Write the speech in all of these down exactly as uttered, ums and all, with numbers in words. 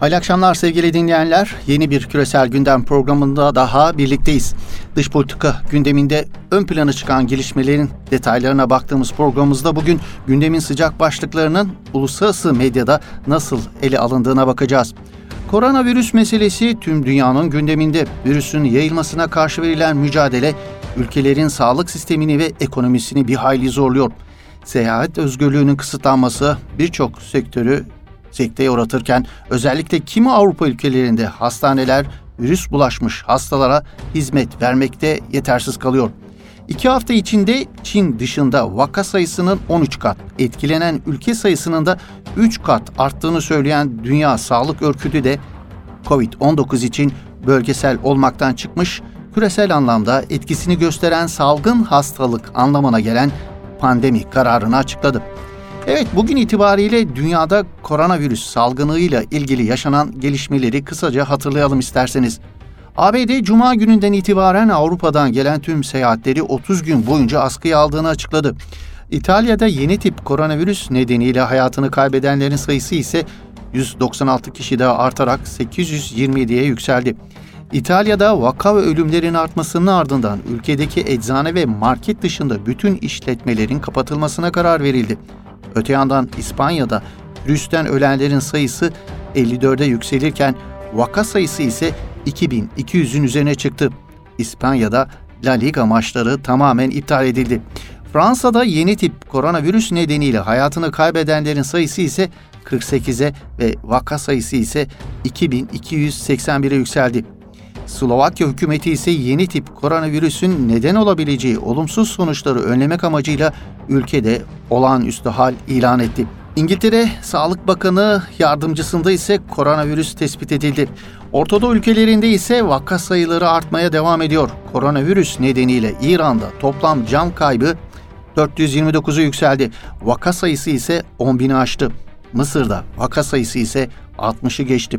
Hayırlı akşamlar sevgili dinleyenler. Yeni bir küresel gündem programında daha birlikteyiz. Dış politika gündeminde ön plana çıkan gelişmelerin detaylarına baktığımız programımızda bugün gündemin sıcak başlıklarının uluslararası medyada nasıl ele alındığına bakacağız. Koronavirüs meselesi tüm dünyanın gündeminde. Virüsün yayılmasına karşı verilen mücadele ülkelerin sağlık sistemini ve ekonomisini bir hayli zorluyor. Seyahat özgürlüğünün kısıtlanması birçok sektörü sekteye uğratırken özellikle kimi Avrupa ülkelerinde hastaneler virüs bulaşmış hastalara hizmet vermekte yetersiz kalıyor. İki hafta içinde Çin dışında vaka sayısının on üç kat, etkilenen ülke sayısının da üç kat arttığını söyleyen Dünya Sağlık Örgütü de kovid on dokuz için bölgesel olmaktan çıkmış, küresel anlamda etkisini gösteren salgın hastalık anlamına gelen pandemi kararını açıkladı. Evet, bugün itibariyle dünyada koronavirüs salgınıyla ilgili yaşanan gelişmeleri kısaca hatırlayalım isterseniz. A B D Cuma gününden itibaren Avrupa'dan gelen tüm seyahatleri otuz gün boyunca askıya aldığını açıkladı. İtalya'da yeni tip koronavirüs nedeniyle hayatını kaybedenlerin sayısı ise yüz doksan altı kişi daha artarak sekiz yüz yirmi yediye yükseldi. İtalya'da vaka ve ölümlerin artmasının ardından ülkedeki eczane ve market dışında bütün işletmelerin kapatılmasına karar verildi. Öte yandan İspanya'da virüsten ölenlerin sayısı elli dörde yükselirken vaka sayısı ise iki bin iki yüzün üzerine çıktı. İspanya'da La Liga maçları tamamen iptal edildi. Fransa'da yeni tip koronavirüs nedeniyle hayatını kaybedenlerin sayısı ise kırk sekize ve vaka sayısı ise iki bin iki yüz seksen bire yükseldi. Slovakya hükümeti ise yeni tip koronavirüsün neden olabileceği olumsuz sonuçları önlemek amacıyla ülkede olağanüstü hal ilan etti. İngiltere Sağlık Bakanı yardımcısında ise koronavirüs tespit edildi. Ortadoğu ülkelerinde ise vaka sayıları artmaya devam ediyor. Koronavirüs nedeniyle İran'da toplam can kaybı dört yüz yirmi dokuza yükseldi. Vaka sayısı ise on bini aştı. Mısır'da vaka sayısı ise altmışı geçti.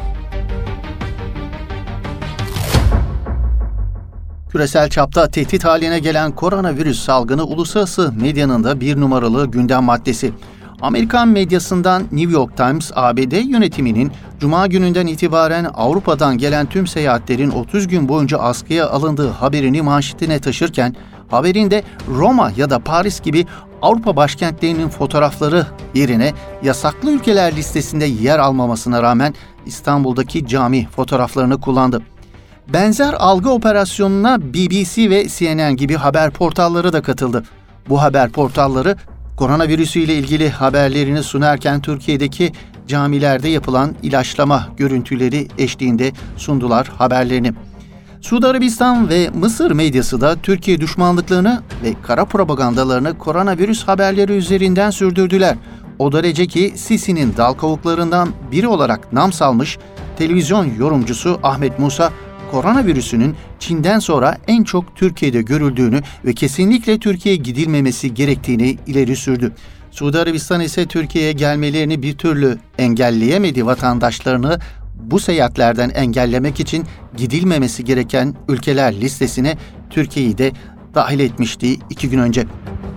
Küresel çapta tehdit haline gelen koronavirüs salgını uluslararası medyanın da bir numaralı gündem maddesi. Amerikan medyasından New York Times, A B D yönetiminin Cuma gününden itibaren Avrupa'dan gelen tüm seyahatlerin otuz gün boyunca askıya alındığı haberini manşetine taşırken, haberinde Roma ya da Paris gibi Avrupa başkentlerinin fotoğrafları yerine yasaklı ülkeler listesinde yer almamasına rağmen İstanbul'daki cami fotoğraflarını kullandı. Benzer algı operasyonuna B B C ve C N N gibi haber portalları da katıldı. Bu haber portalları koronavirüsüyle ilgili haberlerini sunarken Türkiye'deki camilerde yapılan ilaçlama görüntüleri eşliğinde sundular haberlerini. Suudi Arabistan ve Mısır medyası da Türkiye düşmanlıklarını ve kara propagandalarını koronavirüs haberleri üzerinden sürdürdüler. O derece ki Sisi'nin dal kavuklarından biri olarak nam salmış televizyon yorumcusu Ahmet Musa, koronavirüsünün Çin'den sonra en çok Türkiye'de görüldüğünü ve kesinlikle Türkiye'ye gidilmemesi gerektiğini ileri sürdü. Suudi Arabistan ise Türkiye'ye gelmelerini bir türlü engelleyemedi, vatandaşlarını bu seyahatlerden engellemek için gidilmemesi gereken ülkeler listesine Türkiye'yi de dahil etmişti iki gün önce.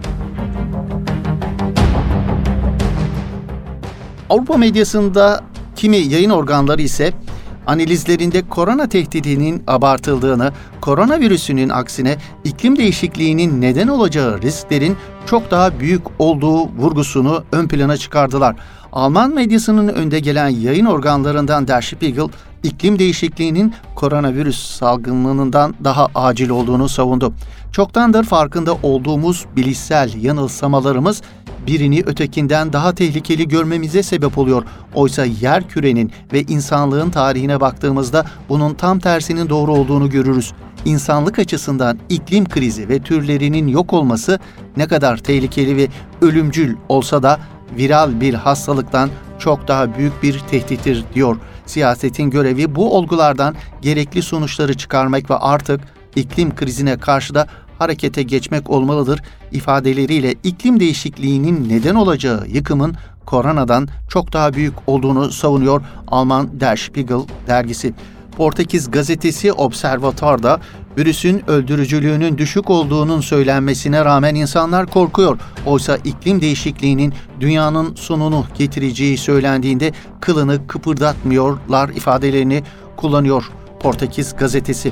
Avrupa medyasında kimi yayın organları ise analizlerinde korona tehdidinin abartıldığını, koronavirüsünün aksine iklim değişikliğinin neden olacağı risklerin çok daha büyük olduğu vurgusunu ön plana çıkardılar. Alman medyasının önde gelen yayın organlarından Der Spiegel, iklim değişikliğinin koronavirüs salgınından daha acil olduğunu savundu. Çoktandır farkında olduğumuz bilişsel yanılsamalarımız birini ötekinden daha tehlikeli görmemize sebep oluyor. Oysa yerkürenin ve insanlığın tarihine baktığımızda bunun tam tersinin doğru olduğunu görürüz. İnsanlık açısından iklim krizi ve türlerinin yok olması ne kadar tehlikeli ve ölümcül olsa da viral bir hastalıktan çok daha büyük bir tehdittir diyor. Siyasetin görevi bu olgulardan gerekli sonuçları çıkarmak ve artık iklim krizine karşı da harekete geçmek olmalıdır ifadeleriyle iklim değişikliğinin neden olacağı yıkımın koronadan çok daha büyük olduğunu savunuyor Alman Der Spiegel dergisi. Portekiz gazetesi Observator'da Virüsün öldürücülüğünün düşük olduğunun söylenmesine rağmen insanlar korkuyor. Oysa iklim değişikliğinin dünyanın sonunu getireceği söylendiğinde kılını kıpırdatmıyorlar ifadelerini kullanıyor Portekiz gazetesi.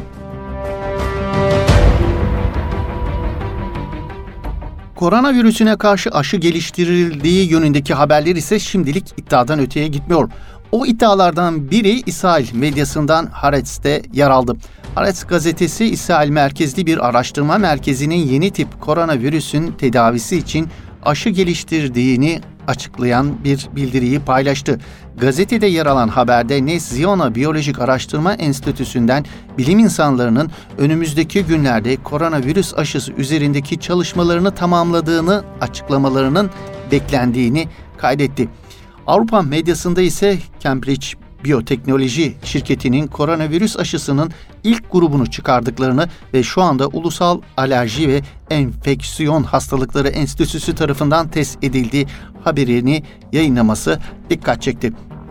Koronavirüsüne karşı aşı geliştirildiği yönündeki haberler ise şimdilik iddiadan öteye gitmiyor. O iddialardan biri İsrail medyasından Haaretz'te yer aldı. Haaretz gazetesi İsrail merkezli bir araştırma merkezinin yeni tip koronavirüsün tedavisi için aşı geliştirdiğini açıklayan bir bildiriyi paylaştı. Gazetede yer alan haberde Nes Ziona Biyolojik Araştırma Enstitüsü'nden bilim insanlarının önümüzdeki günlerde koronavirüs aşısı üzerindeki çalışmalarını tamamladığını açıklamalarının beklendiğini kaydetti. Avrupa medyasında ise Cambridge Biyoteknoloji şirketinin koronavirüs aşısının ilk grubunu çıkardıklarını ve şu anda Ulusal Alerji ve Enfeksiyon Hastalıkları Enstitüsü tarafından test edildiği haberini yayınlaması dikkat çekti.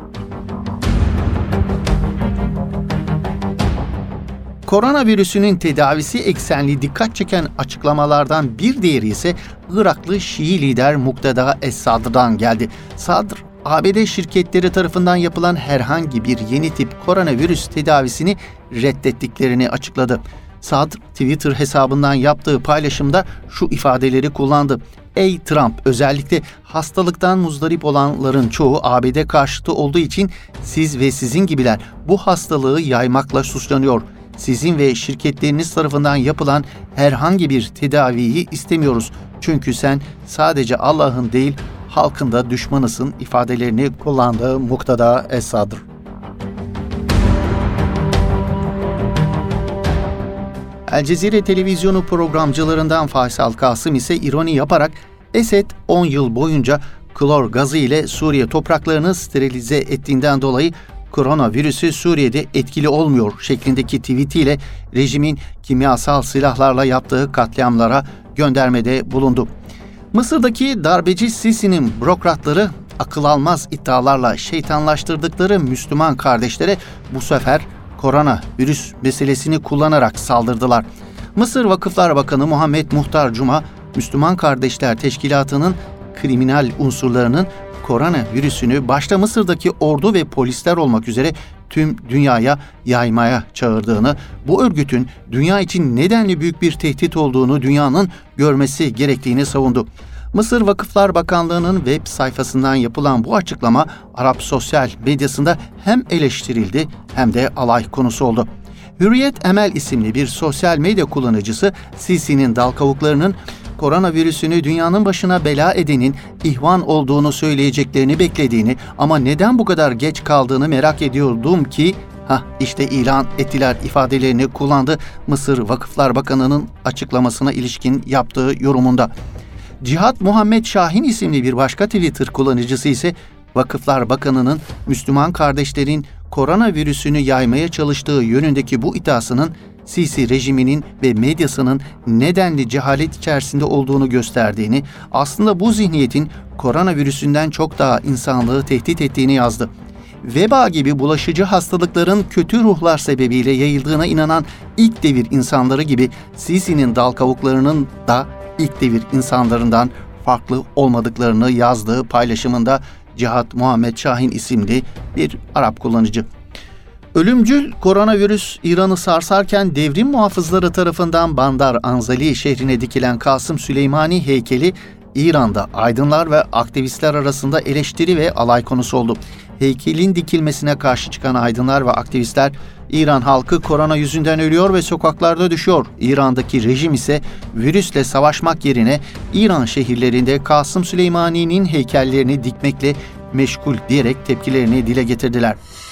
Koronavirüsünün tedavisi eksenli dikkat çeken açıklamalardan bir diğeri ise Iraklı Şii lider Muqtada Es-Sadr'dan geldi. Sadr, A B D şirketleri tarafından yapılan herhangi bir yeni tip koronavirüs tedavisini reddettiklerini açıkladı. Sadr, Twitter hesabından yaptığı paylaşımda şu ifadeleri kullandı. Ey Trump, özellikle hastalıktan muzdarip olanların çoğu A B D karşıtı olduğu için siz ve sizin gibiler bu hastalığı yaymakla suçlanıyor. Sizin ve şirketleriniz tarafından yapılan herhangi bir tedaviyi istemiyoruz. Çünkü sen sadece Allah'ın değil, halkın da düşmanısın ifadelerini kullandı Muqtada Es-Sadr. El Cezire televizyonu programcılarından Faysal Kasım ise ironi yaparak Esed on yıl boyunca klor gazı ile Suriye topraklarını sterilize ettiğinden dolayı koronavirüsü Suriye'de etkili olmuyor şeklindeki tweetiyle rejimin kimyasal silahlarla yaptığı katliamlara göndermede bulundu. Mısır'daki darbeci Sisi'nin bürokratları akıl almaz iddialarla şeytanlaştırdıkları Müslüman kardeşlere bu sefer koronavirüs meselesini kullanarak saldırdılar. Mısır Vakıflar Bakanı Muhammed Muhtar Cuma, Müslüman Kardeşler Teşkilatı'nın kriminal unsurlarının koronavirüsünü başta Mısır'daki ordu ve polisler olmak üzere tüm dünyaya yaymaya çağırdığını, bu örgütün dünya için nedenli büyük bir tehdit olduğunu dünyanın görmesi gerektiğini savundu. Mısır Vakıflar Bakanlığı'nın web sayfasından yapılan bu açıklama Arap sosyal medyasında hem eleştirildi hem de alay konusu oldu. Hürriyet Emel isimli bir sosyal medya kullanıcısı Sisi'nin dal kavuklarının koronavirüsünü dünyanın başına bela edenin ihvan olduğunu söyleyeceklerini beklediğini ama neden bu kadar geç kaldığını merak ediyordum ki hah işte ilan ettiler ifadelerini kullandı Mısır Vakıflar Bakanı'nın açıklamasına ilişkin yaptığı yorumunda. Cihat Muhammed Şahin isimli bir başka Twitter kullanıcısı ise Vakıflar Bakanı'nın Müslüman kardeşlerin koronavirüsünü yaymaya çalıştığı yönündeki bu iddiasının Sisi rejiminin ve medyasının nedenli cehalet içerisinde olduğunu gösterdiğini, aslında bu zihniyetin koronavirüsünden çok daha insanlığı tehdit ettiğini yazdı. Veba gibi bulaşıcı hastalıkların kötü ruhlar sebebiyle yayıldığına inanan ilk devir insanları gibi Sisi'nin dal kavuklarının da ilk devir insanlarından farklı olmadıklarını yazdığı paylaşımında Cihat Muhammed Şahin isimli bir Arap kullanıcı. Ölümcül koronavirüs İran'ı sarsarken devrim muhafızları tarafından Bandar Anzali şehrine dikilen Kasım Süleymani heykeli İran'da aydınlar ve aktivistler arasında eleştiri ve alay konusu oldu. Heykelin dikilmesine karşı çıkan aydınlar ve aktivistler İran halkı korona yüzünden ölüyor ve sokaklarda düşüyor. İran'daki rejim ise virüsle savaşmak yerine İran şehirlerinde Kasım Süleymani'nin heykellerini dikmekle meşgul diyerek tepkilerini dile getirdiler.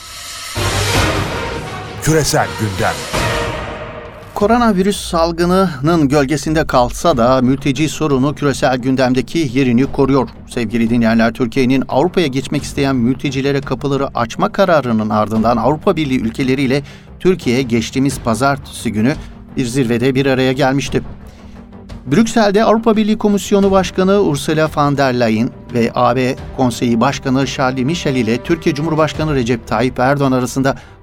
Küresel gündem. Koronavirüs salgınının gölgesinde kalsa da mülteci sorunu küresel gündemdeki yerini koruyor. Sevgili dinleyenler, Türkiye'nin Avrupa'ya geçmek isteyen mültecilere kapıları açma kararının ardından Avrupa Birliği ülkeleriyle Türkiye geçtiğimiz pazartesi günü bir zirvede bir araya gelmişti. Brüksel'de Avrupa Birliği Komisyonu Başkanı Ursula von der Leyen ve A B Konseyi Başkanı Charles Michel ile Türkiye Cumhurbaşkanı Recep Tayyip Erdoğan arasında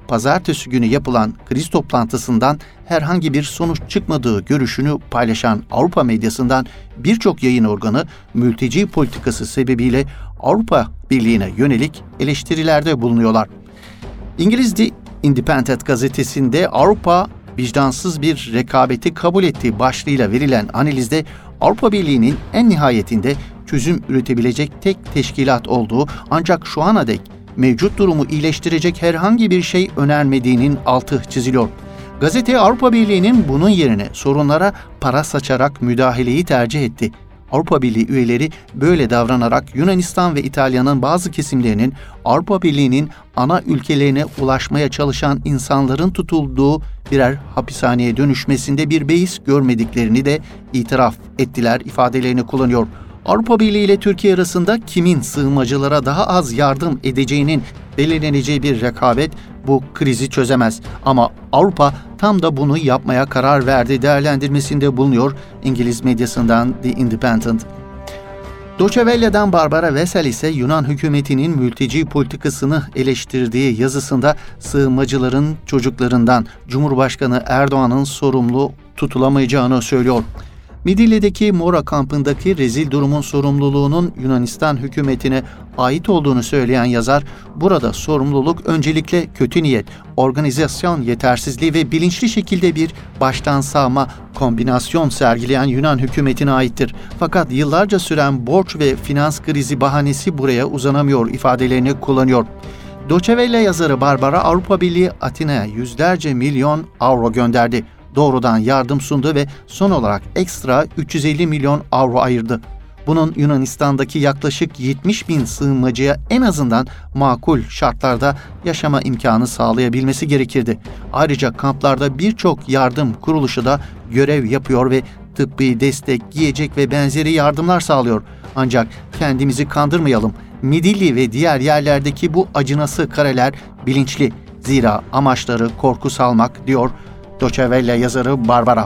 pazartesi günü yapılan kriz toplantısından herhangi bir sonuç çıkmadığı görüşünü paylaşan Avrupa medyasından birçok yayın organı mülteci politikası sebebiyle Avrupa Birliği'ne yönelik eleştirilerde bulunuyorlar. İngiliz The Independent gazetesinde Avrupa vicdansız bir rekabeti kabul ettiği başlığıyla verilen analizde Avrupa Birliği'nin en nihayetinde çözüm üretebilecek tek teşkilat olduğu, ancak şu ana dek mevcut durumu iyileştirecek herhangi bir şey önermediğinin altı çiziliyor. Gazete Avrupa Birliği'nin bunun yerine sorunlara para saçarak müdahaleyi tercih etti. Avrupa Birliği üyeleri böyle davranarak Yunanistan ve İtalya'nın bazı kesimlerinin Avrupa Birliği'nin ana ülkelerine ulaşmaya çalışan insanların tutulduğu birer hapishaneye dönüşmesinde bir beis görmediklerini de itiraf ettiler ifadelerini kullanıyor. Avrupa Birliği ile Türkiye arasında kimin sığınmacılara daha az yardım edeceğinin belirleneceği bir rekabet bu krizi çözemez. Ama Avrupa tam da bunu yapmaya karar verdi değerlendirmesinde bulunuyor İngiliz medyasından The Independent. Deutsche Welle'den Barbara Wessel ise Yunan hükümetinin mülteci politikasını eleştirdiği yazısında sığınmacıların çocuklarından Cumhurbaşkanı Erdoğan'ın sorumlu tutulamayacağını söylüyor. Midilli'deki Mora kampındaki rezil durumun sorumluluğunun Yunanistan hükümetine ait olduğunu söyleyen yazar, burada sorumluluk öncelikle kötü niyet, organizasyon yetersizliği ve bilinçli şekilde bir baştan sağma kombinasyon sergileyen Yunan hükümetine aittir. Fakat yıllarca süren borç ve finans krizi bahanesi buraya uzanamıyor ifadelerini kullanıyor. Deutsche Welle yazarı Barbara, Avrupa Birliği Atina'ya yüzlerce milyon avro gönderdi. Doğrudan yardım sundu ve son olarak ekstra üç yüz elli milyon avro ayırdı. Bunun Yunanistan'daki yaklaşık yetmiş bin sığınmacıya en azından makul şartlarda yaşama imkanı sağlayabilmesi gerekirdi. Ayrıca kamplarda birçok yardım kuruluşu da görev yapıyor ve tıbbi destek, yiyecek ve benzeri yardımlar sağlıyor. Ancak kendimizi kandırmayalım. Midilli ve diğer yerlerdeki bu acınası kareler bilinçli. Zira amaçları korku salmak, diyor Deutsche Welle yazarı Barbara.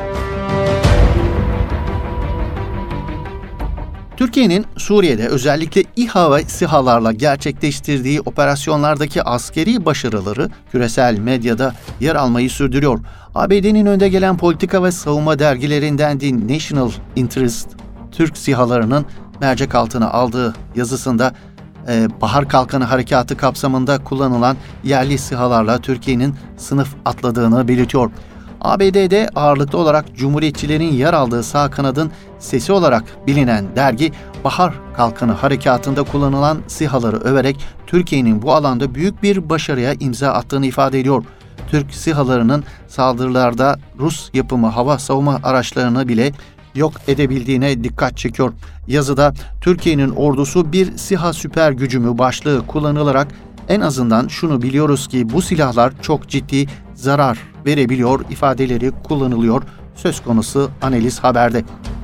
Türkiye'nin Suriye'de özellikle İHA ve SİHA'larla gerçekleştirdiği operasyonlardaki askeri başarıları küresel medyada yer almayı sürdürüyor. A B D'nin önde gelen politika ve savunma dergilerinden The National Interest, Türk SİHA'larının mercek altına aldığı yazısında Ee, Bahar Kalkanı Harekatı kapsamında kullanılan yerli SİHA'larla Türkiye'nin sınıf atladığını belirtiyor. A B D'de ağırlıklı olarak Cumhuriyetçilerin yer aldığı sağ kanadın sesi olarak bilinen dergi, Bahar Kalkanı Harekatı'nda kullanılan SİHA'ları överek Türkiye'nin bu alanda büyük bir başarıya imza attığını ifade ediyor. Türk SİHA'larının saldırılarda Rus yapımı hava savunma araçlarını bile yok edebildiğine dikkat çekiyor. Yazıda Türkiye'nin ordusu bir SİHA süper gücü mü başlığı kullanılarak en azından şunu biliyoruz ki bu silahlar çok ciddi zarar verebiliyor ifadeleri kullanılıyor söz konusu analiz haberde.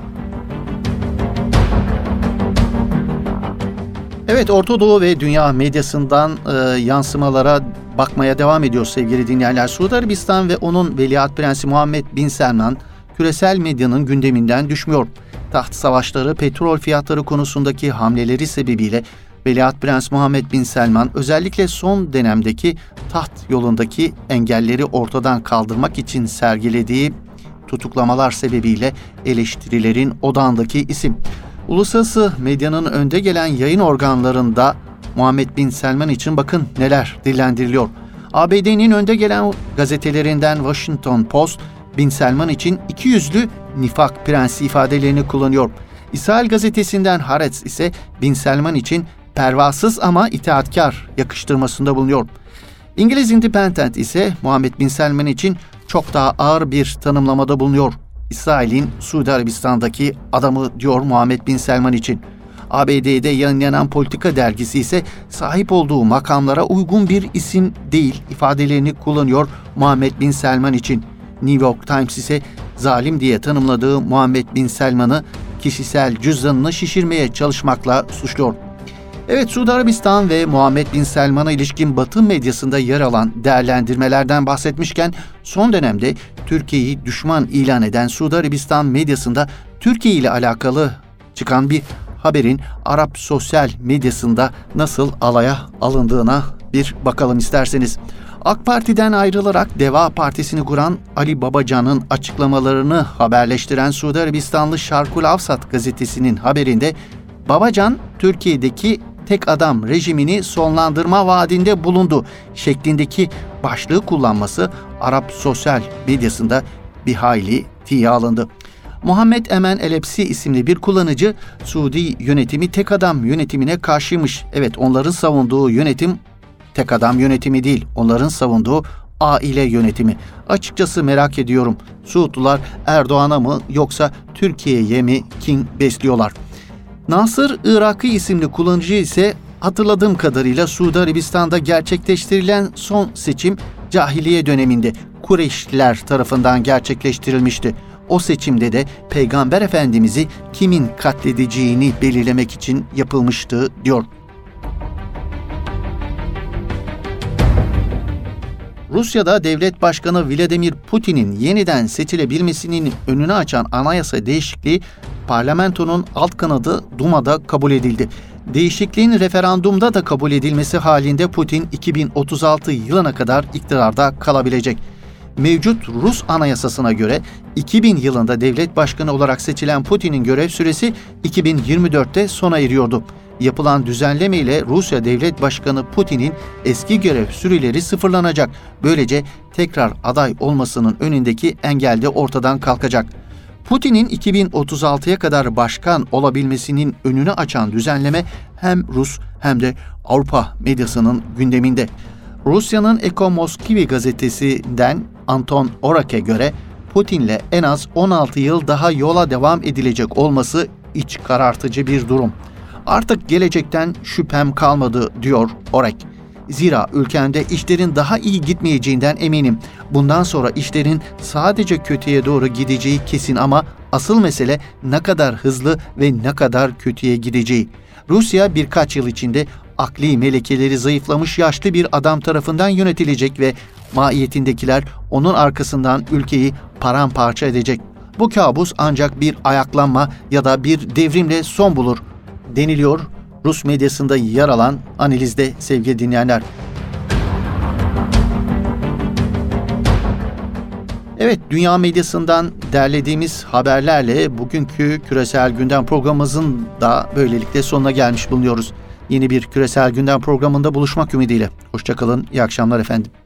Evet, Orta Doğu ve dünya medyasından e, yansımalara bakmaya devam ediyoruz sevgili dinleyenler. Suudi Arabistan ve onun Veliaht Prensi Muhammed Bin Selman küresel medyanın gündeminden düşmüyor. Taht savaşları, petrol fiyatları konusundaki hamleleri sebebiyle Veliaht Prens Muhammed Bin Selman özellikle son dönemdeki taht yolundaki engelleri ortadan kaldırmak için sergilediği tutuklamalar sebebiyle eleştirilerin odağındaki isim. Uluslararası medyanın önde gelen yayın organlarında Muhammed Bin Selman için bakın neler dillendiriliyor. A B D'nin önde gelen gazetelerinden Washington Post, Bin Selman için iki yüzlü nifak prensi ifadelerini kullanıyor. İsrail gazetesinden Haaretz ise Bin Selman için pervasız ama itaatkar yakıştırmasında bulunuyor. İngiliz Independent ise Muhammed Bin Selman için çok daha ağır bir tanımlamada bulunuyor. İsrail'in Suudi Arabistan'daki adamı diyor Muhammed Bin Selman için. A B D'de yayınlanan Politika dergisi ise sahip olduğu makamlara uygun bir isim değil ifadelerini kullanıyor Muhammed Bin Selman için. New York Times ise zalim diye tanımladığı Muhammed Bin Selman'ı kişisel cüzdanını şişirmeye çalışmakla suçluyor. Evet, Suudi Arabistan ve Muhammed Bin Selman'a ilişkin Batı medyasında yer alan değerlendirmelerden bahsetmişken son dönemde Türkiye'yi düşman ilan eden Suudi Arabistan medyasında Türkiye ile alakalı çıkan bir haberin Arap sosyal medyasında nasıl alaya alındığına bir bakalım isterseniz. AK Parti'den ayrılarak Deva Partisi'ni kuran Ali Babacan'ın açıklamalarını haberleştiren Suudi Arabistanlı Şarkul Avsat gazetesinin haberinde Babacan, Türkiye'deki tek adam rejimini sonlandırma vaadinde bulundu şeklindeki başlığı kullanması Arap sosyal medyasında bir hayli tiye alındı. Muhammed Emen Elepsi isimli bir kullanıcı, Suudi yönetimi tek adam yönetimine karşıymış. Evet, onların savunduğu yönetim tek adam yönetimi değil, onların savunduğu aile yönetimi. Açıkçası merak ediyorum, Suudlular Erdoğan'a mı yoksa Türkiye'ye mi kin besliyorlar? Nasır Irakı isimli kullanıcı ise hatırladığım kadarıyla Suudi Arabistan'da gerçekleştirilen son seçim cahiliye döneminde Kureyşliler tarafından gerçekleştirilmişti. O seçimde de Peygamber Efendimiz'i kimin katledeceğini belirlemek için yapılmıştı diyor. Rusya'da Devlet Başkanı Vladimir Putin'in yeniden seçilebilmesinin önünü açan anayasa değişikliği parlamentonun alt kanadı Duma'da kabul edildi. Değişikliğin referandumda da kabul edilmesi halinde Putin iki bin otuz altı yılına kadar iktidarda kalabilecek. Mevcut Rus anayasasına göre iki bin yılında devlet başkanı olarak seçilen Putin'in görev süresi iki bin yirmi dörtte sona eriyordu. Yapılan düzenleme ile Rusya Devlet Başkanı Putin'in eski görev süreleri sıfırlanacak. Böylece tekrar aday olmasının önündeki engel de ortadan kalkacak. Putin'in iki bin otuz altıya kadar başkan olabilmesinin önünü açan düzenleme hem Rus hem de Avrupa medyasının gündeminde. Rusya'nın Eko Moskvi gazetesinden Anton Orak'e göre Putin'le en az on altı yıl daha yola devam edilecek olması iç karartıcı bir durum. Artık gelecekten şüphem kalmadı diyor Orak. Zira ülkemde işlerin daha iyi gitmeyeceğinden eminim. Bundan sonra işlerin sadece kötüye doğru gideceği kesin ama asıl mesele ne kadar hızlı ve ne kadar kötüye gideceği. Rusya birkaç yıl içinde akli melekeleri zayıflamış yaşlı bir adam tarafından yönetilecek ve maiyetindekiler onun arkasından ülkeyi paramparça edecek. Bu kabus ancak bir ayaklanma ya da bir devrimle son bulur deniliyor Rus medyasında yer alan analizde sevgili dinleyenler. Evet, dünya medyasından derlediğimiz haberlerle bugünkü Küresel Gündem programımızın da böylelikle sonuna gelmiş bulunuyoruz. Yeni bir Küresel Gündem programında buluşmak ümidiyle. Hoşça kalın, iyi akşamlar efendim.